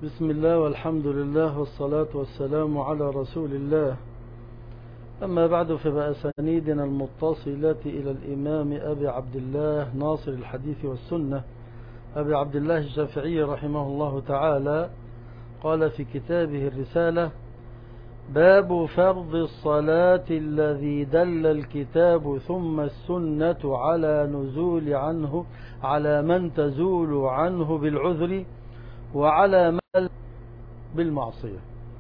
بسم الله والحمد لله والصلاة والسلام على رسول الله. أما بعد، فبأسانيدنا المتصلة إلى الإمام أبي عبد الله ناصر الحديث والسنة أبي عبد الله الشافعي رحمه الله تعالى قال في كتابه الرسالة: باب فرض الصلاة الذي دل الكتاب ثم السنة على من تزول عنه بالعذر وعلى من بالمعصية.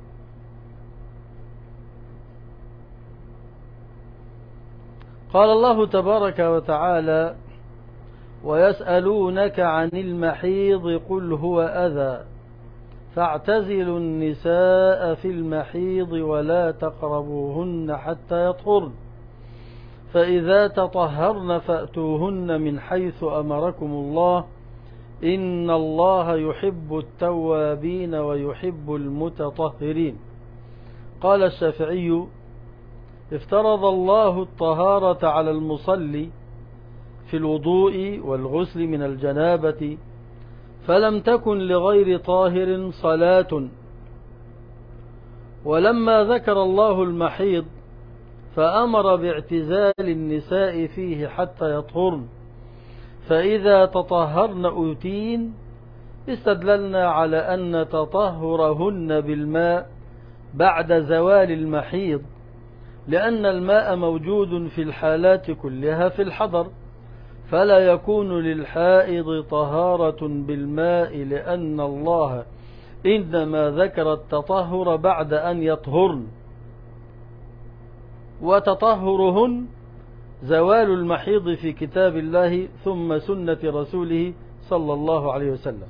قال الله تبارك وتعالى: ويسألونك عن المحيض قل هو أذى فاعتزلوا النساء في المحيض ولا تقربوهن حتى يطهرن فإذا تطهرن فأتوهن من حيث أمركم الله إن الله يحب التوابين ويحب المتطهرين. قال الشافعي: افترض الله الطهارة على المصلي في الوضوء والغسل من الجنابة، فلم تكن لغير طاهر صلاة. ولما ذكر الله المحيض فأمر باعتزال النساء فيه حتى يطهرن، فإذا تطهرن أوتين، استدللنا على أن تطهرهن بالماء بعد زوال المحيض، لأن الماء موجود في الحالات كلها في الحضر، فلا يكون للحائض طهارة بالماء، لأن الله إنما ذكر التطهر بعد أن يطهرن، وتطهرهن زوال المحيض في كتاب الله ثم سنة رسوله صلى الله عليه وسلم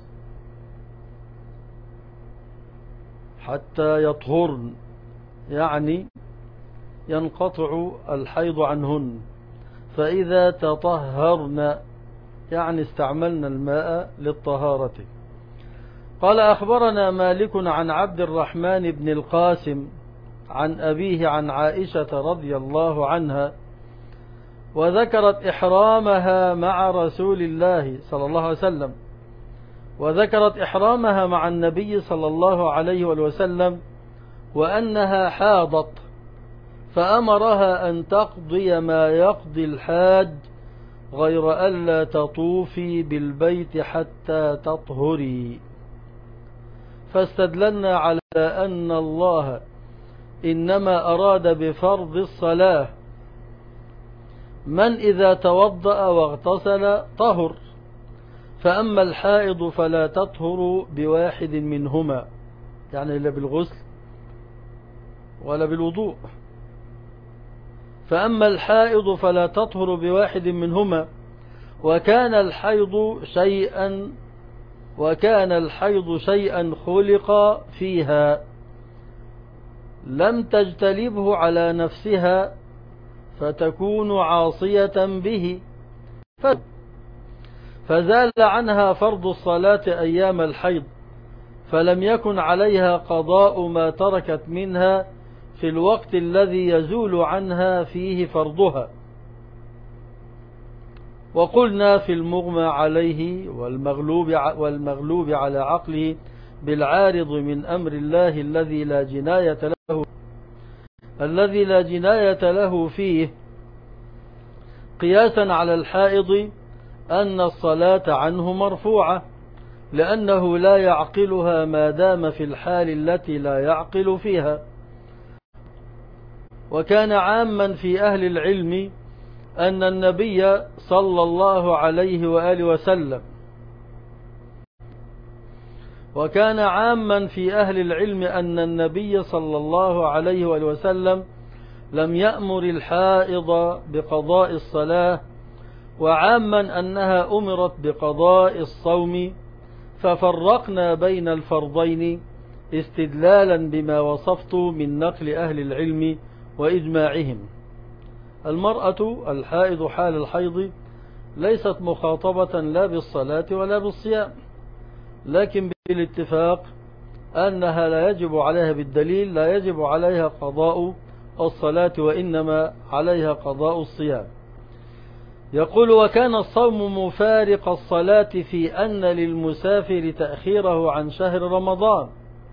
حتى يطهرن، يعني ينقطع الحيض عنهن، فإذا تطهرن يعني استعملنا الماء للطهارة. قال: أخبرنا مالك عن عبد الرحمن بن القاسم عن أبيه عن عائشة رضي الله عنها، وذكرت إحرامها مع رسول الله صلى الله عليه وسلم، وذكرت إحرامها مع النبي صلى الله عليه وسلم، وأنها حاضت، فأمرها أن تقضي ما يقضي الحاج غير ألا تطوفي بالبيت حتى تطهري. فاستدللنا على أن الله إنما أراد بفرض الصلاة من إذا توضأ واغتسل طهر، فأما الحائض فلا تطهر بواحد منهما، يعني لا بالغسل ولا بالوضوء. فأما الحائض فلا تطهر بواحد منهما، وكان الحيض شيئا خلق فيها لم تجتلبه على نفسها فتكون عاصية به، فزال عنها فرض الصلاة أيام الحيض، فلم يكن عليها قضاء ما تركت منها في الوقت الذي يزول عنها فيه فرضها. وقلنا في المغمى عليه والمغلوب على عقله بالعارض من أمر الله الذي لا جناية له فيه، قياسا على الحائض، أن الصلاة عنه مرفوعة، لأنه لا يعقلها ما دام في الحال التي لا يعقل فيها. وكان عاما في أهل العلم أن النبي صلى الله عليه وآله وسلم لم يأمر الحائض بقضاء الصلاة، وعاما أنها أمرت بقضاء الصوم، ففرقنا بين الفرضين استدلالا بما وصفت من نقل أهل العلم وإجماعهم. المرأة الحائض حال الحيض ليست مخاطبة لا بالصلاة ولا بالصيام، لكن بالاتفاق أنها لا يجب عليها بالدليل لا يجب عليها قضاء الصلاة، وإنما عليها قضاء الصيام. يقول وكان الصوم مفارق الصلاة في أن للمسافر تأخيره عن شهر رمضان،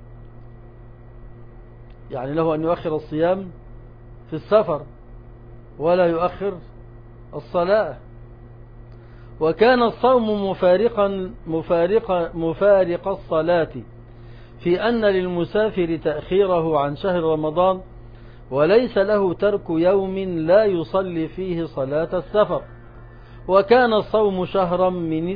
يعني له أن يؤخر الصيام في السفر ولا يؤخر الصلاة. وكان الصوم مفارق الصلاة في أن للمسافر تأخيره عن شهر رمضان، وليس له ترك يوم لا يصلي فيه صلاة السفر. وكان الصوم شهرا من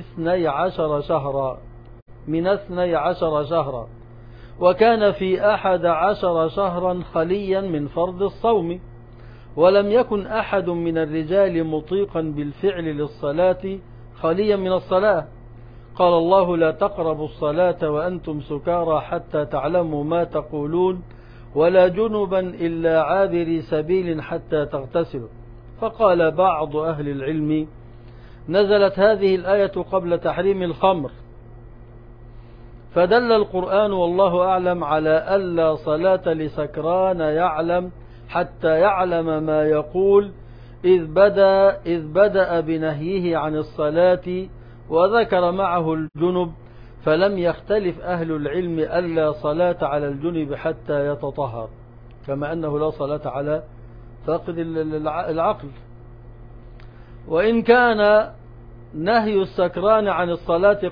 12 شهرا، وكان في 11 شهرا خليا من فرض الصوم، ولم يكن أحد من الرجال مطيقا بالفعل للصلاة خليا من الصلاة. قال الله لا تقربوا الصلاة وأنتم سكارى حتى تعلموا ما تقولون ولا جنبا إلا عابري سبيل حتى تغتسلوا. فقال بعض أهل العلم نزلت هذه الآية قبل تحريم الخمر، فدل القرآن والله أعلم على ألا صلاة لسكران يعلم حتى يعلم ما يقول، إذ بدأ بنهيه عن الصلاة وذكر معه الجنب، فلم يختلف أهل العلم ألا صلاة على الجنب حتى يتطهر، كما أنه لا صلاة على فاقد العقل. وإن كان نهي السكران عن الصلاة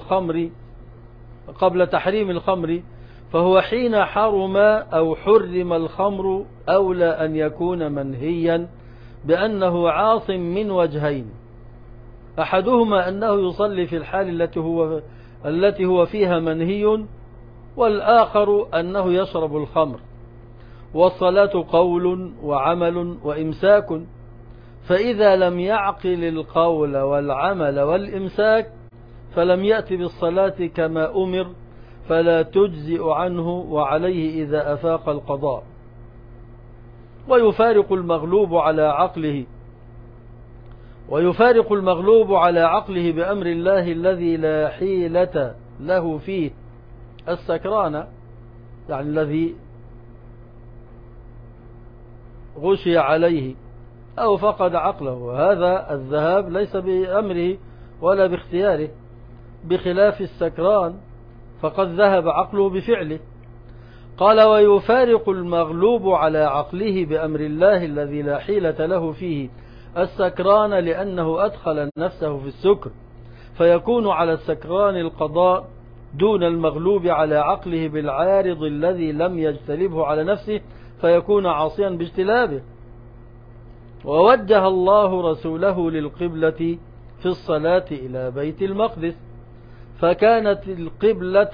قبل تحريم الخمر، فهو حين حرم أو حرم الخمر أولى أن يكون منهيا بأنه عاص من وجهين: أحدهما أنه يصلي في الحال التي هو فيها منهي، والآخر أنه يشرب الخمر. والصلاة قول وعمل وإمساك، فإذا لم يعقل القول والعمل والإمساك فلم يأت بالصلاة كما أمر، فلا تجزئ عنه، وعليه إذا أفاق القضاء. ويفارق المغلوب على عقله بأمر الله الذي لا حيلة له فيه السكران، يعني الذي غشي عليه أو فقد عقله، هذا الذهاب ليس بأمره ولا باختياره، بخلاف السكران فقد ذهب عقله بفعله. قال ويفارق المغلوب على عقله بأمر الله الذي لا حيلة له فيه السكران، لأنه أدخل نفسه في السكر، فيكون على السكران القضاء دون المغلوب على عقله بالعارض الذي لم يجتلبه على نفسه، فيكون عاصيا باجتلابه. ووجه الله رسوله للقبلة في الصلاة إلى بيت المقدس، فكانت القبلة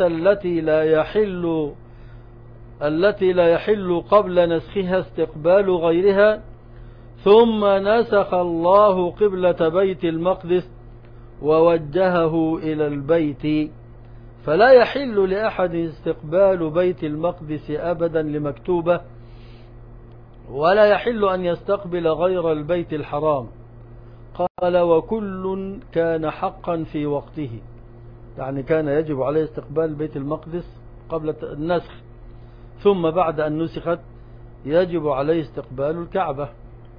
التي لا يحل قبل نسخها استقبال غيرها، ثم نسخ الله قبلة بيت المقدس ووجهه إلى البيت، فلا يحل لأحد استقبال بيت المقدس أبدا لمكتوبة، ولا يحل أن يستقبل غير البيت الحرام. قال وكل كان حقا في وقته، يعني كان يجب عليه استقبال بيت المقدس قبل النسخ، ثم بعد أن نسخت يجب عليه استقبال الكعبة.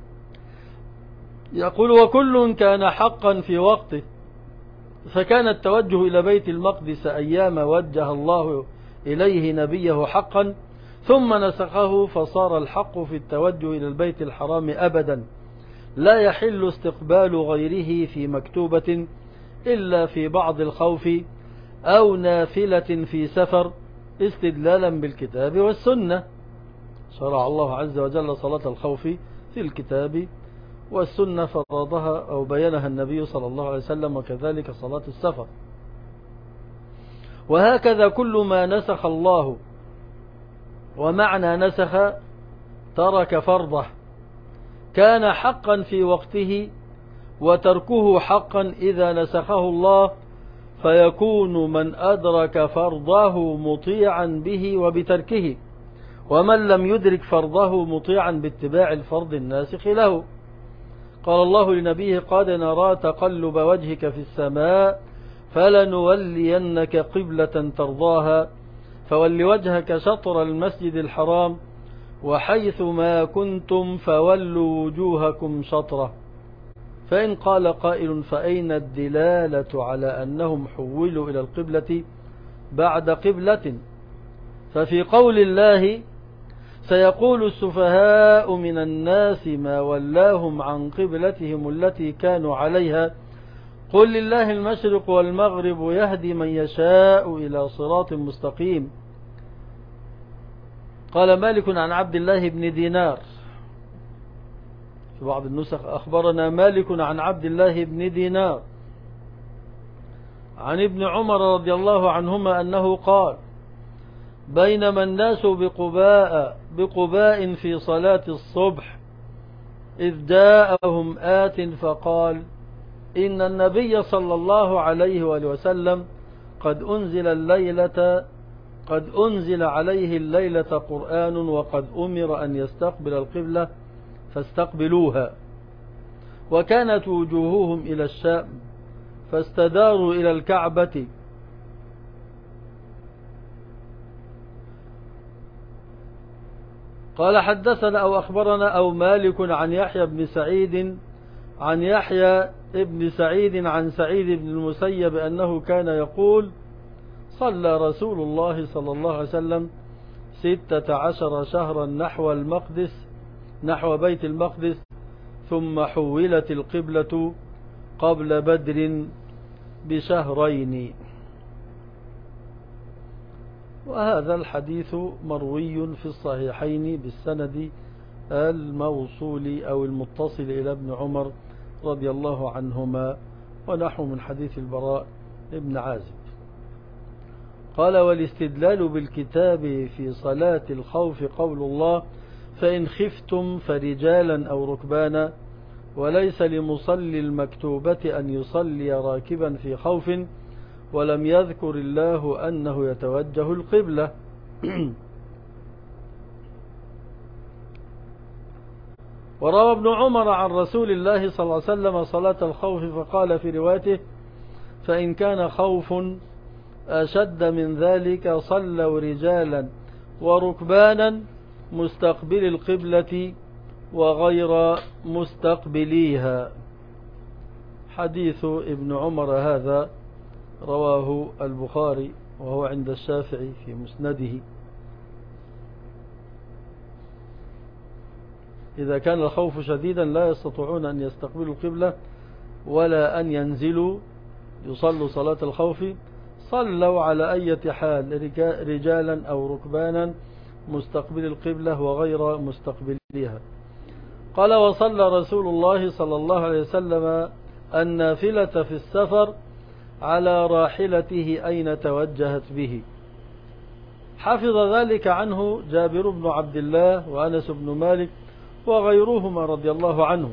يقول وكل كان حقا في وقته، فكان التوجه إلى بيت المقدس أيام وجه الله إليه نبيه حقا، ثم نسخه فصار الحق في التوجه إلى البيت الحرام أبدا، لا يحل استقبال غيره في مكتوبة إلا في بعض الخوف أو نافلة في سفر، استدلالا بالكتاب والسنة. شرع الله عز وجل صلاة الخوف في الكتاب والسنة، فرضها أو بينها النبي صلى الله عليه وسلم، وكذلك صلاة السفر. وهكذا كل ما نسخ الله، ومعنى نسخ ترك فرضه، كان حقا في وقته، وتركه حقا إذا نسخه الله، فيكون من أدرك فرضه مطيعا به وبتركه، ومن لم يدرك فرضه مطيعا باتباع الفرض الناسخ له. قال الله لنبيه قد نرى تقلب وجهك في السماء فلنولينك قبلة ترضاها، فول وجهك شطر المسجد الحرام، وحيث ما كنتم فولوا وجوهكم شطره. فإن قال قائل فأين الدلالة على أنهم حولوا إلى القبلة بعد قبلة؟ ففي قول الله سيقول السفهاء من الناس ما ولاهم عن قبلتهم التي كانوا عليها قل لله المشرق والمغرب يهدي من يشاء إلى صراط مستقيم. قال مالك عن عبد الله بن دينار، في بعض النسخ أخبرنا مالك عن عبد الله بن دينار عن ابن عمر رضي الله عنهما أنه قال بينما الناس بقباء في صلاة الصبح إذ جاءهم آت فقال إن النبي صلى الله عليه وآله وسلم قد أنزل عليه الليلة قرآن وقد أمر أن يستقبل القبلة فاستقبلوها، وكانت وجوههم إلى الشام فاستداروا إلى الكعبة. قال حدثنا أو أخبرنا أو مالك عن يحيى بن سعيد عن سعيد بن المسيب أنه كان يقول صلى رسول الله صلى الله عليه وسلم 16 شهرا نحو بيت المقدس ثم حولت القبلة قبل بدر بشهرين. وهذا الحديث مروي في الصحيحين بالسند الموصول أو المتصل إلى ابن عمر رضي الله عنهما ونحو من حديث البراء ابن عازب. قال والاستدلال بالكتاب في صلاة الخوف قول الله فإن خفتم فرجالا أو ركبانا، وليس لمصلي المكتوبة أن يصلي راكبا في خوف، ولم يذكر الله أنه يتوجه القبلة. وروى ابن عمر عن رسول الله صلى الله عليه وسلم صلاة الخوف فقال في روايته فإن كان خوف أشد من ذلك صلوا رجالا وركبانا مستقبل القبلة وغير مستقبليها. حديث ابن عمر هذا رواه البخاري وهو عند الشافعي في مسنده. إذا كان الخوف شديدا لا يستطيعون أن يستقبلوا القبلة ولا أن ينزلوا يصلوا صلاة الخوف صلوا على أي حال رجالا أو ركبانا مستقبل القبلة وغير مستقبليها. قال وصلى رسول الله صلى الله عليه وسلم النافلة في السفر على راحلته أين توجهت به. حفظ ذلك عنه جابر بن عبد الله وأنس بن مالك وغيرهما رضي الله عنهم.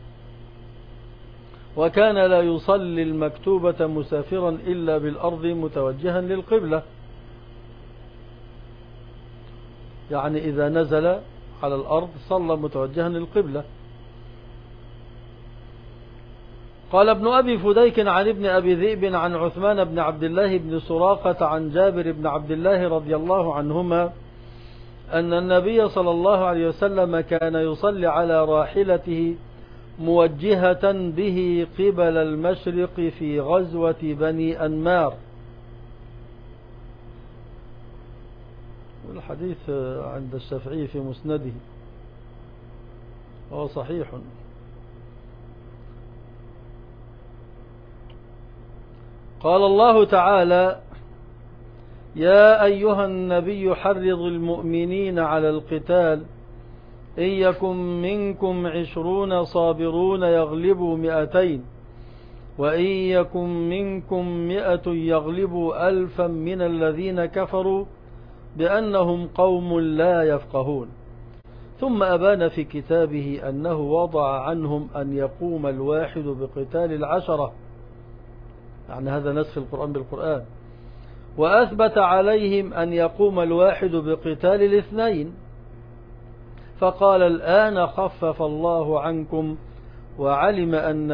وكان لا يصلي المكتوبة مسافرا إلا بالأرض متوجها للقبلة، يعني إذا نزل على الأرض صلى متوجها للقبلة. قال ابن أبي فديك عن ابن أبي ذئب عن عثمان بن عبد الله بن سراقة عن جابر بن عبد الله رضي الله عنهما أن النبي صلى الله عليه وسلم كان يصلي على راحلته موجهة به قبل المشرق في غزوة بني أنمار. الحديث عند الشافعي في مسنده وهو صحيح. قال الله تعالى يا أيها النبي حرض المؤمنين على القتال إن يكن منكم 20 صابرون يغلبوا 200 وإن يكن منكم 100 يغلبوا 1000 من الذين كفروا بأنهم قوم لا يفقهون. ثم أبان في كتابه أنه وضع عنهم أن يقوم الواحد بقتال 10، يعني هذا نسخ القرآن بالقرآن. وأثبت عليهم أن يقوم الواحد بقتال 2، فقال الآن خفف الله عنكم وعلم أن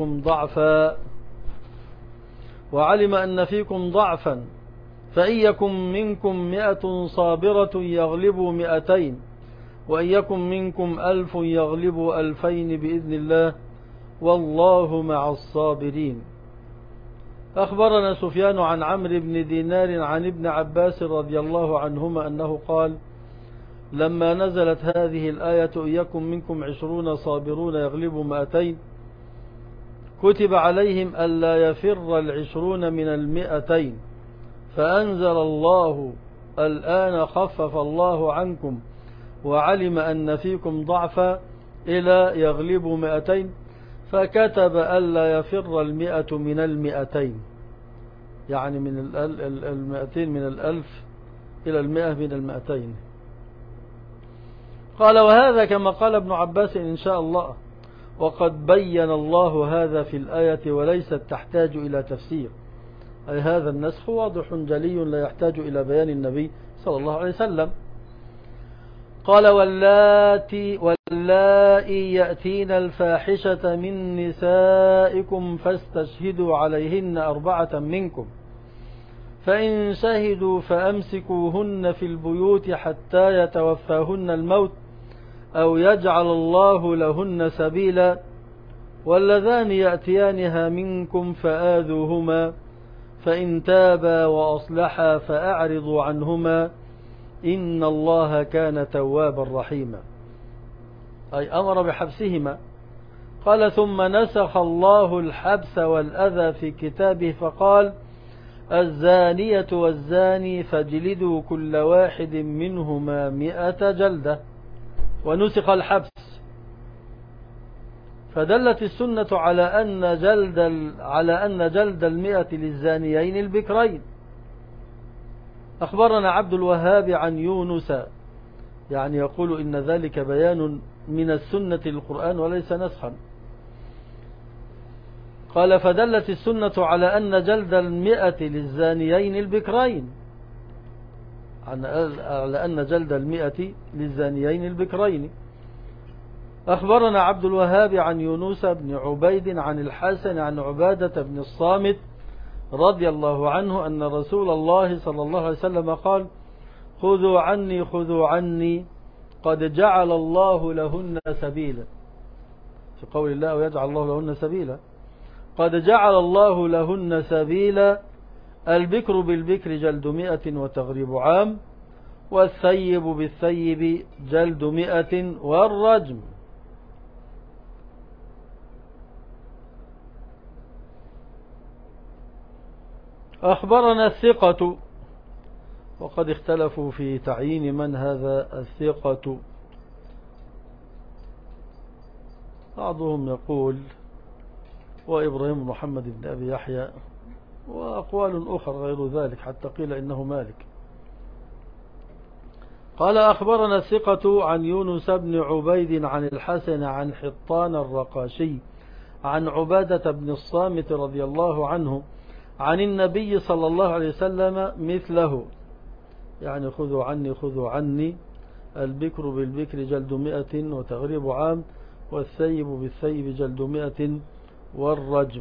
فيكم ضعفا فإن يكن منكم 100 صابرة يغلبوا 200 وإن يكن منكم 1000 يغلبوا 2000 بإذن الله والله مع الصابرين. أخبرنا سفيان عن عمرو بن دينار عن ابن عباس رضي الله عنهما أنه قال: لما نزلت هذه الآية إن يكن منكم 20 صابرون يغلبوا 200 كتب عليهم ألا يفر 20 من 200 فأنزل الله: الآن خفف الله عنكم وعلم أن فيكم ضعفا إلى يغلبوا 200 فكتب ألا يفر 100 من 200 يعني من 200 من 1000 إلى 100 من 200. قال: وهذا كما قال ابن عباس إن شاء الله، وقد بين الله هذا في الآية وليست تحتاج إلى تفسير، أي هذا النسخ واضح جلي لا يحتاج إلى بيان النبي صلى الله عليه وسلم. قال: واللائي يأتين الفاحشة من نسائكم فاستشهدوا عليهن 4 منكم فإن شهدوا فأمسكوهن في البيوت حتى يتوفاهن الموت أو يجعل الله لهن سبيلا واللذان يأتيانها منكم فآذوهما فإن تابا وأصلحا فأعرضوا عنهما إن الله كان توابا رحيما، أي أمر بحبسهما. قال: ثم نسخ الله الحبس والأذى في كتابه فقال: الزانية والزاني فاجلدوا كل واحد منهما 100 جلدة، ونسخ الحبس. فدلت السنة على أن جلد 100 للزانيين البكرين. أخبرنا عبد الوهاب عن يونس، يعني يقول إن ذلك بيان من السنة للقرآن وليس نسخا. قال: فدلت السنة على أن جلد 100 للزانيين البكرين، على أن جلد 100 للزانيين البكرين. أخبرنا عبد الوهاب عن يونس بن عبيد عن الحسن عن عبادة بن الصامت رضي الله عنه أن رسول الله صلى الله عليه وسلم قال: خذوا عني قد جعل الله لهن سبيلا، في قول الله: ويجعل الله لهن سبيلا. قد جعل الله لهن سبيلا: البكر بالبكر جلد 100 وتغريب عام، والثيب بالثيب جلد 100 والرجم. أخبرنا الثقة، وقد اختلفوا في تعيين من هذا الثقة. بعضهم يقول وإبراهيم محمد بن أبي يحيى، وأقوال أخرى غير ذلك، حتى قيل إنه مالك. قال: أخبرنا الثقة عن يونس بن عبيد عن الحسن عن حطان الرقاشي عن عبادة بن الصامت رضي الله عنه عن النبي صلى الله عليه وسلم مثله، يعني خذوا عني البكر بالبكر جلد 100 وتغريب عام، والثيب بالثيب جلد 100 والرجم.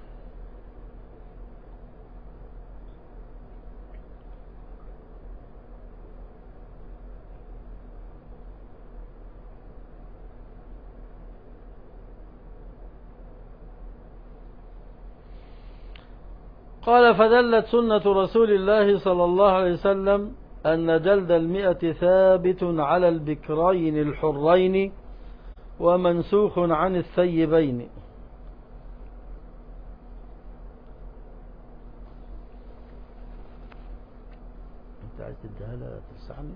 قال: فدلت سنة رسول الله صلى الله عليه وسلم أن جلد 100 ثابت على البكرين الحرين ومنسوخ عن الثيبين. انت عايز تديها لها تسعني؟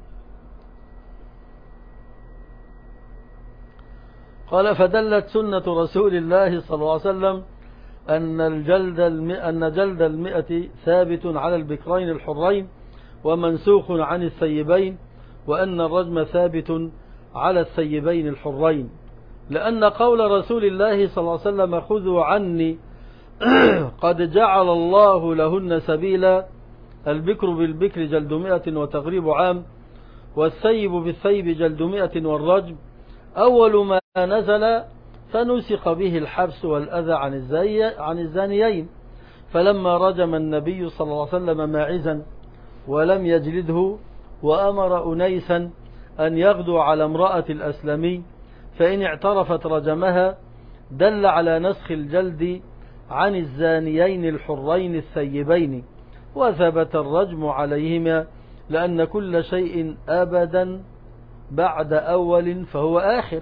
قال: فدلت سنة رسول الله صلى الله عليه وسلم أن جلد 100 ثابت على البكرين الحرين ومنسوخ عن الثيبين، وأن الرجم ثابت على الثيبين الحرين، لأن قول رسول الله صلى الله عليه وسلم خذوا عني قد جعل الله لهن سبيلا: البكر بالبكر جلد 100 وتغريب عام، والثيب بالثيب جلد 100 والرجم، أول ما نزل فنسخ به الحبس والأذى عن الزانيين، فلما رجم النبي صلى الله عليه وسلم ماعزا ولم يجلده، وأمر أنيسا أن يغدو على امرأة الأسلمي، فإن اعترفت رجمها، دل على نسخ الجلد عن الزانيين الحرين الثيبين، وثبت الرجم عليهما، لأن كل شيء أبدا بعد أول فهو آخر،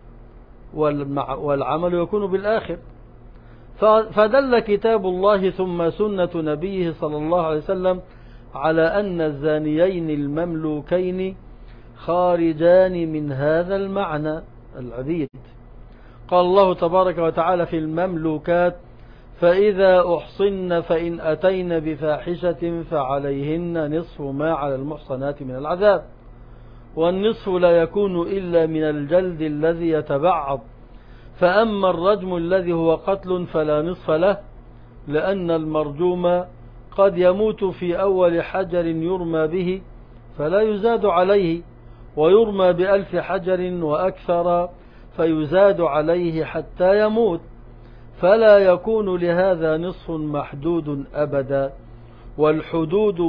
والعمل يكون بالآخر. فدل كتاب الله ثم سنة نبيه صلى الله عليه وسلم على أن الزانيين المملوكين خارجان من هذا المعنى العبيد. قال الله تبارك وتعالى في المملوكات: فإذا أحصن فإن أتين بفاحشة فعليهن نصف ما على المحصنات من العذاب، والنصف لا يكون إلا من الجلد الذي يتبعض. فأما الرجم الذي هو قتل فلا نصف له، لأن المرجوم قد يموت في أول حجر يرمى به فلا يزاد عليه، ويرمى ب1000 حجر وأكثر فيزاد عليه حتى يموت، فلا يكون لهذا نصف محدود أبدا. والحدود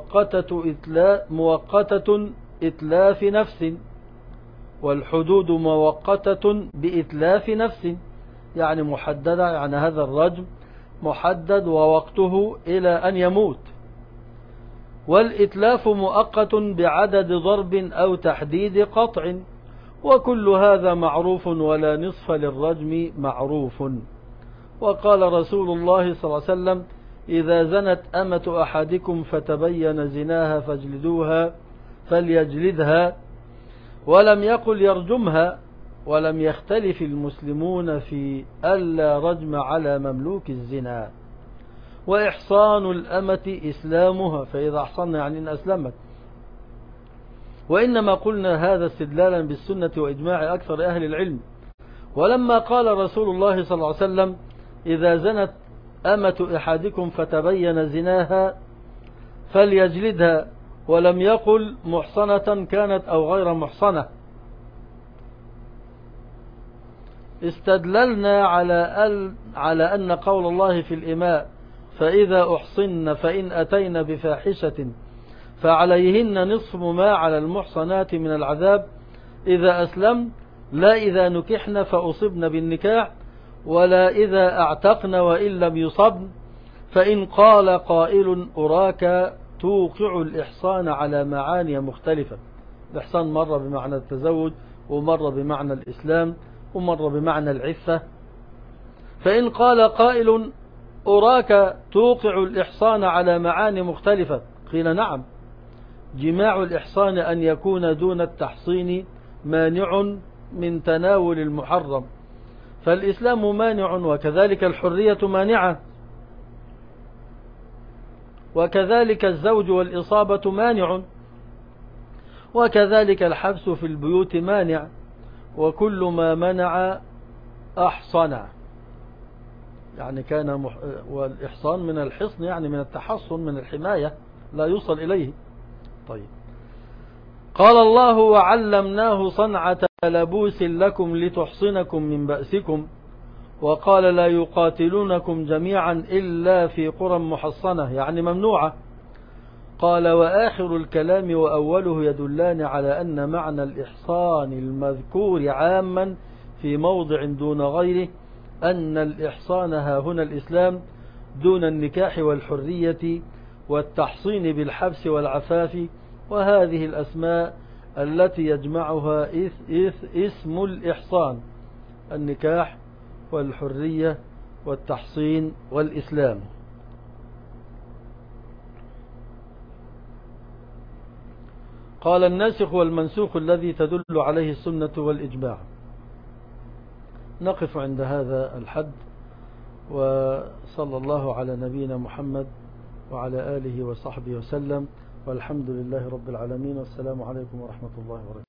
مؤقتة إتلاف نفس، والحدود مؤقتة بإتلاف نفس، يعني محددة، يعني هذا الرجم محدد ووقته إلى أن يموت. والإتلاف مؤقت بعدد ضرب أو تحديد قطع، وكل هذا معروف، ولا نصف للرجم معروف. وقال رسول الله صلى الله عليه وسلم: إذا زنت أمة أحدكم فتبين زناها فاجلدوها، فليجلدها، ولم يقل يرجمها. ولم يختلف المسلمون في ألا رجم على مملوك الزنا. وإحصان الأمة إسلامها، فإذا أحصن يعني إن أسلمت. وإنما قلنا هذا استدلالا بالسنة وإجماع أكثر أهل العلم. ولما قال رسول الله صلى الله عليه وسلم: إذا زنت أمة أحدكم فتبين زناها فليجلدها، ولم يقل محصنة كانت أو غير محصنة، استدللنا على أن قول الله في الإماء: فإذا أحصن فإن أتين بفاحشة فعليهن نصف ما على المحصنات من العذاب إذا أسلم، لا إذا نكحن فأصبن بالنكاح، ولا إذا أعتقن وإن لم يصبن. فإن قال قائل: أراك توقع الإحصان على معاني مختلفة. الإحصان مرة بمعنى التزوج، ومرة بمعنى الإسلام، ومرة بمعنى العفة. فإن قال قائل: أراك توقع الإحصان على معاني مختلفة، قيل: نعم، جماع الإحصان أن يكون دون التحصين مانع من تناول المحرم، فالإسلام مانع، وكذلك الحرية مانعة، وكذلك الزوج والإصابة مانع، وكذلك الحبس في البيوت مانع، وكل ما منع أحصن. يعني كان والإحصان من الحصن، يعني من التحصن، من الحماية، لا يوصل إليه. طيب، قال الله: وعلمناه صنعة لبوس لكم لتحصنكم من بأسكم. وقال: لا يقاتلونكم جميعا إلا في قرى محصنة، يعني ممنوعة. قال: وآخر الكلام وأوله يدلان على أن معنى الإحصان المذكور عاما في موضع دون غيره، أن الإحصان ها هنا الإسلام دون النكاح والحرية والتحصين بالحبس والعفاف، وهذه الأسماء التي يجمعها اسم الإحصان: النكاح والحرية والتحصين والإسلام. قال: الناسخ والمنسوخ الذي تدل عليه السنة والإجماع. نقف عند هذا الحد، وصلى الله على نبينا محمد وعلى آله وصحبه وسلم، والحمد لله رب العالمين، والسلام عليكم ورحمة الله وبركاته.